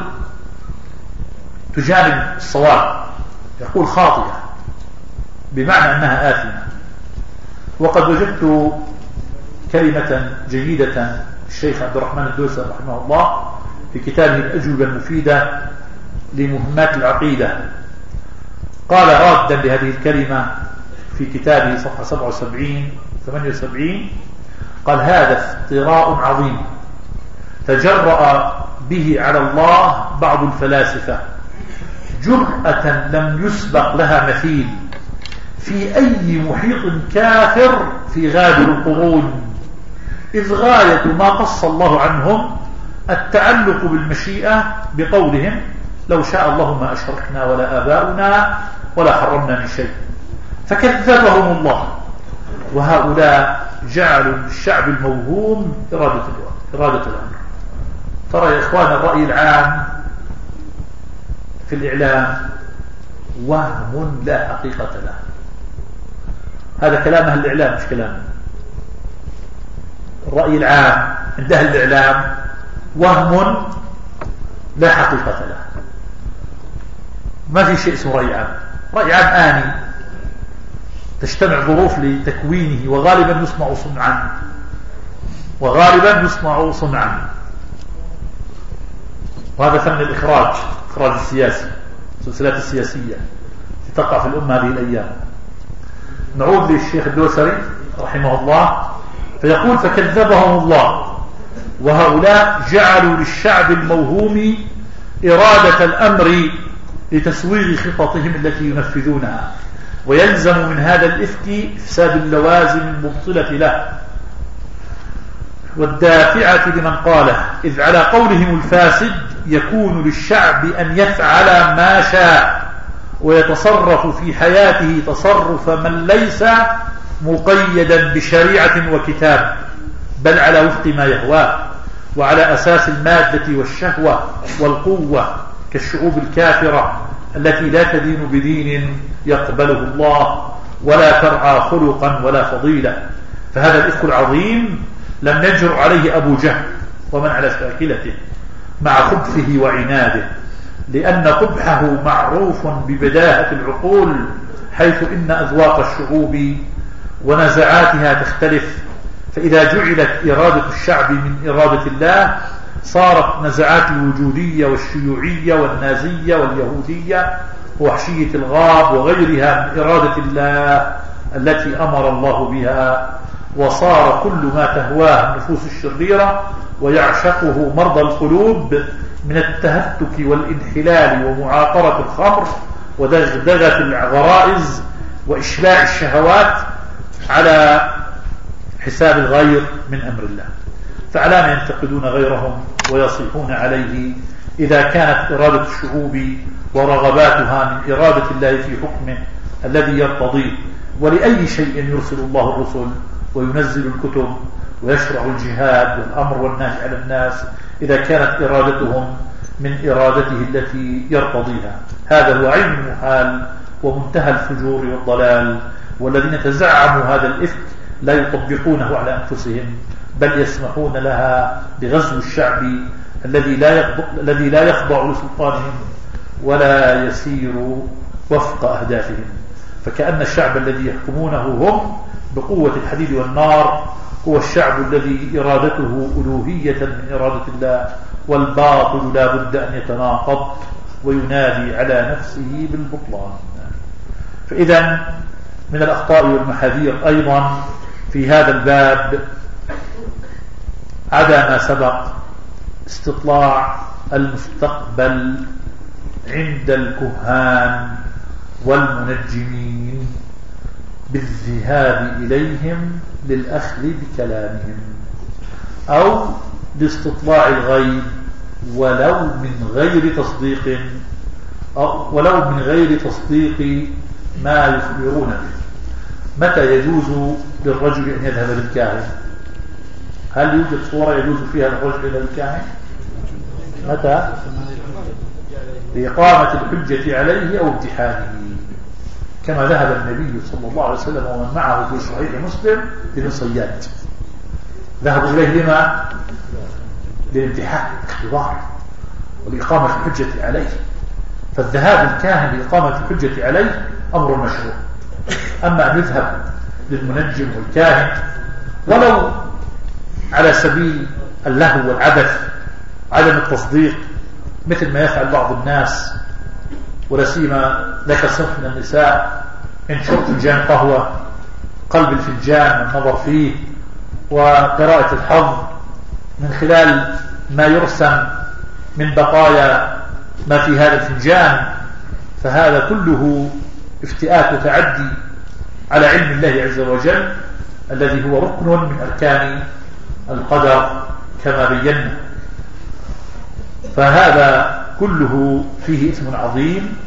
تجانب الصواب، يقول خاطئة بمعنى أنها آثمة. وقد وجدت كلمة جيدة الشيخ عبد الرحمن الدوسري رحمه الله في كتابه الأجوبة المفيدة لمهمات العقيدة، قال رادا لهذه الكلمة في كتابه صفحة سبعة وسبعين ثمانية وسبعين، قال هذا افتراء عظيم تجرأ به على الله بعض الفلاسفة جرأة لم يسبق لها مثيل في أي محيط كافر في غابر القرون، إذ غاية ما قص الله عنهم التعلق بالمشيئة بقولهم لو شاء الله ما أشركنا ولا آباؤنا ولا حرمنا من شيء، فكذبهم الله. وهؤلاء جعلوا الشعب الموهوم إرادة إرادة الأمر. ترى يا إخوان الرأي العام في الإعلام وهم لا حقيقة له. هذا كلام أهل الإعلام مش كلام. الرأي العام عند أهل الإعلام وهم لا حقيقة له. ما في شيء اسمه رأي عام. رأي عام آني تجتمع ظروف لتكوينه، وغالبا يصنع صنعا وغالبا يصنع صنعا وهذا فن الإخراج، إخراج السياسي، السلسلات السياسية تقع في الأمة هذه الأيام. نعود للشيخ الدوسري رحمه الله فيقول فكذبهم الله، وهؤلاء جعلوا للشعب الموهوم إرادة الأمر لتسويغ خططهم التي ينفذونها، ويلزم من هذا الإفك إفساد اللوازم المبطلة له والدافعة لمن قاله، إذ على قولهم الفاسد يكون للشعب أن يفعل ما شاء ويتصرف في حياته تصرف من ليس مقيدا بشريعة وكتاب، بل على وفق ما يهواه وعلى أساس المادة والشهوة والقوة، كالشعوب الكافرة التي لا تدين بدين يقبله الله ولا ترعى خلقا ولا فضيلة. فهذا الإفك العظيم لم يجرؤ عليه أبو جهل ومن على شاكلته مع خبثه وعناده، لأن قبحه معروف ببداهة العقول، حيث إن أذواق الشعوب ونزعاتها تختلف، فإذا جعلت إرادة الشعب من إرادة الله صارت نزعات الوجودية والشيوعية والنازية واليهودية ووحشية الغاب وغيرها من إرادة الله التي أمر الله بها، وصار كل ما تهواه النفوس الشريرة ويعشقه مرضى القلوب من التهتك والانحلال ومعاطرة الخمر ودغدغة الغرائز وإشباع الشهوات على حساب الغير من أمر الله. فعلام ينتقدون غيرهم ويصيحون عليه إذا كانت إرادة الشعوب ورغباتها من إرادة الله في حكمه الذي يرتضيه؟ ولأي شيء يرسل الله الرسل وينزل الكتب ويشرع الجهاد والأمر والنهي على الناس إذا كانت إرادتهم من إرادته التي يرتضيها؟ هذا هو عين المحال ومنتهى الفجور والضلال، والذين تزعموا هذا الإفك لا يطبقونه على أنفسهم، بل يسمحون لها بغزو الشعب الذي لا يخضع, الذي لا يخضع لسلطانهم ولا يسير وفق أهدافهم. فكأن الشعب الذي يحكمونه هم بقوة الحديد والنار هو الشعب الذي إرادته ألوهية من إرادة الله، والباطل لا بد أن يتناقض وينادي على نفسه بالبطلان. فإذا من الأخطاء والمحاذير أيضا في هذا الباب عدا ما سبق استطلاع المستقبل عند الكهان والمنجمين بالذهاب إليهم للأخذ بكلامهم، أو لاستطلاع الغيب ولو من غير تصديق أو ولو من غير تصديق ما يخبرون به. متى يجوز للرجل أن يذهب للكاهن؟ هل يوجد صورة يجوز فيها للرجل إلى الكاهن؟ متى؟ لإقامة الحجة عليه أو امتحانه، كما ذهب النبي صلى الله عليه وسلم ومن معه في صحيح مسلم بن صياد، ذهبوا إليه لما؟ للامتحان، الاختبار ولإقامة الحجة عليه. فالذهاب للكاهن لإقامة الحجة عليه أمر مشروع. أما أن يذهب للمنجم والكاهن ولو على سبيل اللهو والعبث عدم التصديق، مثل ما يفعل بعض الناس، ولا سيما لك صنف من النساء إن شرب فنجان قهوة قلب الفنجان والنظر فيه وقراءة الحظ من خلال ما يرسم من بقايا ما في هذا الفنجان، فهذا كله افتئات وتعدي على علم الله عز وجل الذي هو ركن من أركان القدر كما بينا. فهذا كله فيه إثم عظيم،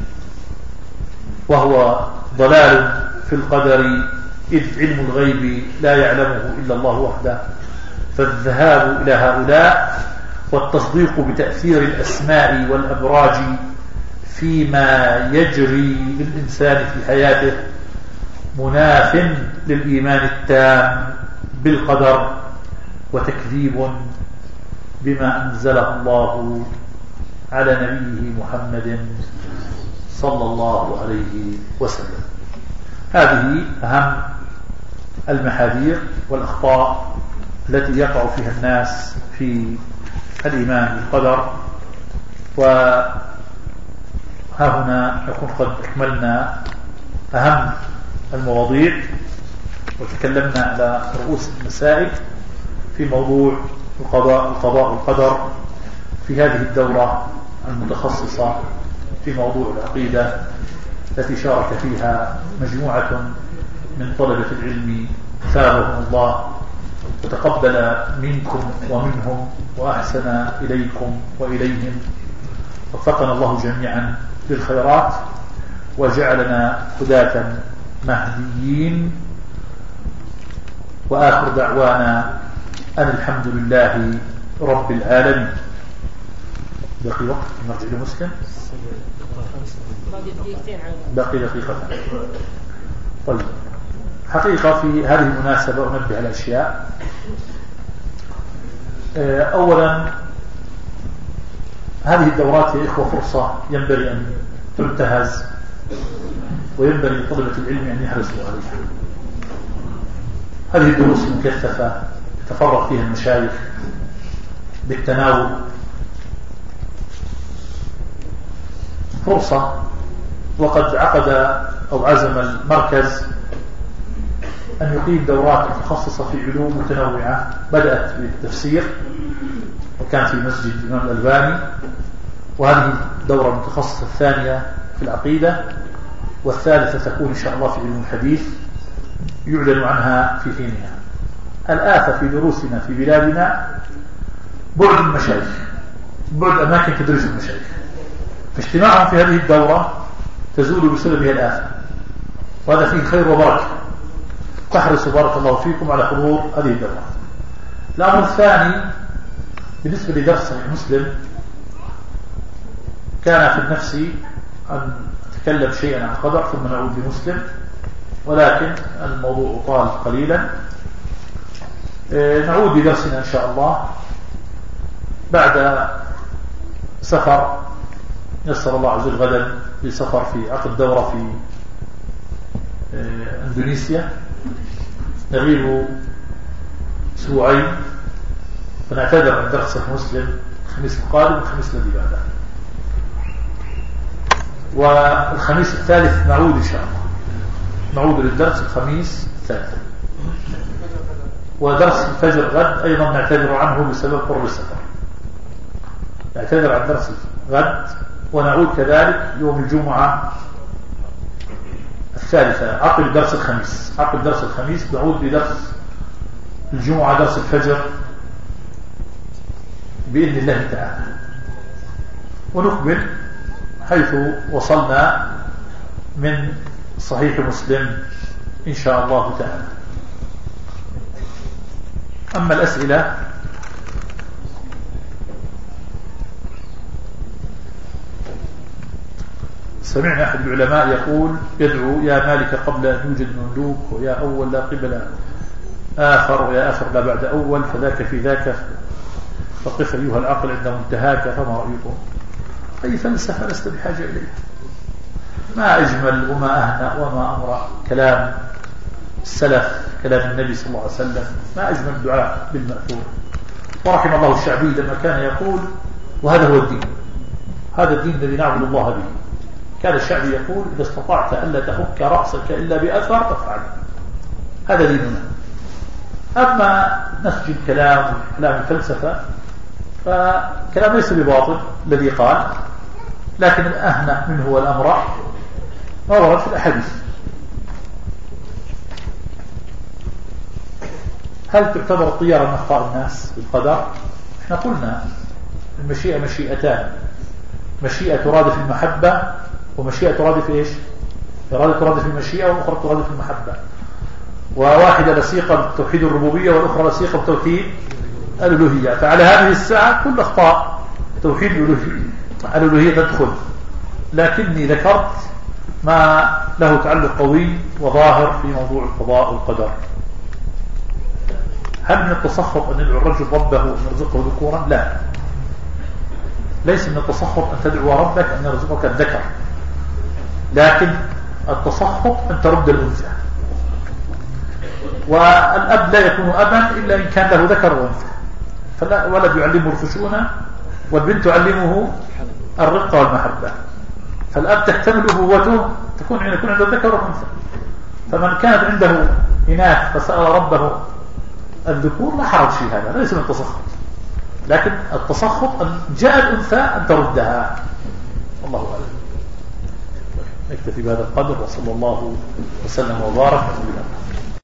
وهو ضلال في القدر، إذ علم الغيب لا يعلمه إلا الله وحده. فالذهاب إلى هؤلاء والتصديق بتأثير الأسماء والأبراج فيما يجري للإنسان في حياته مناف للإيمان التام بالقدر وتكذيب بما أنزله الله على نبيه محمد صلى الله عليه وسلم. هذه أهم المحاذير والأخطاء التي يقع فيها الناس في الإيمان بالقدر. وها هنا نكون قد أكملنا أهم المواضيع وتكلمنا على رؤوس المسائل في موضوع القضاء القضاء والقدر في هذه الدورة المتخصصة في موضوع العقيدة التي شارك فيها مجموعة من طلبة العلم ثابهم الله وتقبل منكم ومنهم وأحسن إليكم وإليهم. وفقنا الله جميعا للخيرات وجعلنا هداة مهديين. وآخر دعوانا أن الحمد لله رب العالمين. باقي وقت نرجع لمسلم، باقي دقيقة. طيب حقيقة في هذه المناسبة أنبه على أشياء. أولا هذه الدورات يا إخوة فرصة ينبغي أن تنتهز، وينبغي لطلبة العلم أن يحرصوا عليها. هذه الدروس المكثفة يتفرغ فيها المشايخ بالتناول، فرصة. وقد عقد أو عزم المركز أن يقيم دورات متخصصة في علوم متنوعة، بدأت بالتفسير وكان في مسجد الإمام الألباني، وهذه الدورة المتخصصة الثانية في العقيدة، والثالثة تكون إن شاء الله في علم الحديث يعلن عنها في حينها. الآفة في دروسنا في بلادنا بعد المشايخ، بعد أماكن تدريس المشايخ، فاجتماعهم في هذه الدورة تزول بسببها الآفة، وهذا فيه خير وبركة. تحرصوا بارك الله فيكم على حضور هذه الدورة. الأمر الثاني بالنسبة لدرس صحيح مسلم، كان في النفس أن أتكلم شيئا عن القدر ثم نعود لمسلم، ولكن الموضوع طال قليلا. نعود لدرسنا إن شاء الله بعد سفر يسر الله عز وجل غدا بسفر في عقد دورة في اندونيسيا، نغيب اسبوعين، فنعتذر عن درس مسلم الخميس القادم والخميس الذي بعده، والخميس الثالث نعود إن شاء الله، نعود للدرس الخميس الثالث. ودرس الفجر غد أيضا نعتذر عنه بسبب قرب السفر، نعتذر عن درس غد، ونعود كذلك يوم الجمعة الثالثة عقب درس الخميس. عقب درس الخميس نعود لدرس الجمعة درس الفجر بإذن الله تعالى، ونقبل حيث وصلنا من صحيح مسلم إن شاء الله تعالى. أما الأسئلة سمعنا أحد العلماء يقول يدعو يا مالك قبل أن يوجد مملوك، ويا أول لا قبل آخر، ويا آخر لا بعد أول، فذاك في ذاك، فقف أيها العقل عند منتهاك، فما رأيكم؟ أي فلسفة لست بحاجة إليها. ما أجمل وما أهنأ وما أمر كلام السلف، كلام النبي صلى الله عليه وسلم، ما أجمل الدعاء بالمأثور. ورحم الله الشعبي لما كان يقول وهذا هو الدين، هذا الدين الذي نعبد الله به. كان الشعبي يقول إذا استطعت ألا تحك رأسك إلا بأثر فافعل، هذا ديننا. أما نسج الكلام كلام الفلسفة فكلام ليس بباطل الذي قال، لكن الأهنأ منه والأمر ما ورد في الأحاديث. هل تعتبر الطيارة من أخطاء الناس بالقدر؟ احنا قلنا المشيئة مشيئتان، مشيئة ترادف المحبة، ومشيئة ترادف ايش؟ إرادة ترادف المشيئة، وأخرى ترادف المحبة، وواحدة لصيقة بتوحيد الربوبية والأخرى لصيقة بتوحيد الألوهية. فعلى هذه الساعة كل أخطاء توحيد الألوهية تدخل، لكني ذكرت ما له تعلق قوي وظاهر في موضوع القضاء والقدر. هل من التسخط أن يدعو الرجل ربه أن يرزقه ذكورا؟ لا، ليس من التسخط أن تدعو ربك أن يرزقك الذكر، لكن التسخط أن ترد الأنثى. والأب لا يكون أبا إلا إن كان له ذكر وأنثى، فالولد يعلمه الخشونة والبنت تعلمه الرقة والمحبة. فالأب تحتمل أبوته تكون أن يكون عنده ذكر وأنثى، فمن كانت عنده إناث فسأل ربه الذكور لا حرج في هذا، ليس من التسخط. لكن التسخط أن جاء الأنثى أن تردها. الله أعلم. نكتفي بهذا القدر، وصلى الله وسلم وبارك على نبينا محمد.